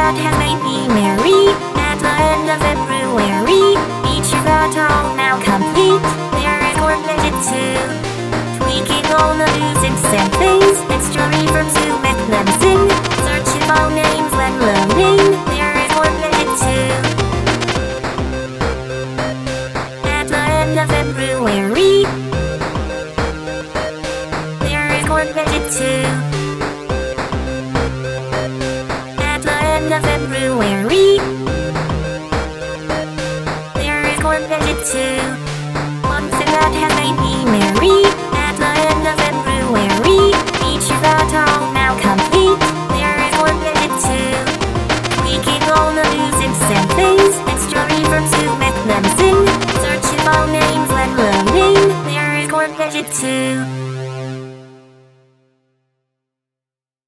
that has made me merry. At the end of February, each of the all now complete. There is one legend too, tweaking all the music and things. Extra reverb to make them sing. Searching phone names when loading. There is one legend too. At the end of February, there is one legend too. At the end of February, there is one legend too. One thing that has made me merry. At the end of February, each of the all now complete. There is one legend too, tweaking all the music and things. Extra reverb to make them sing. Searching all names when loading. There is one legend too.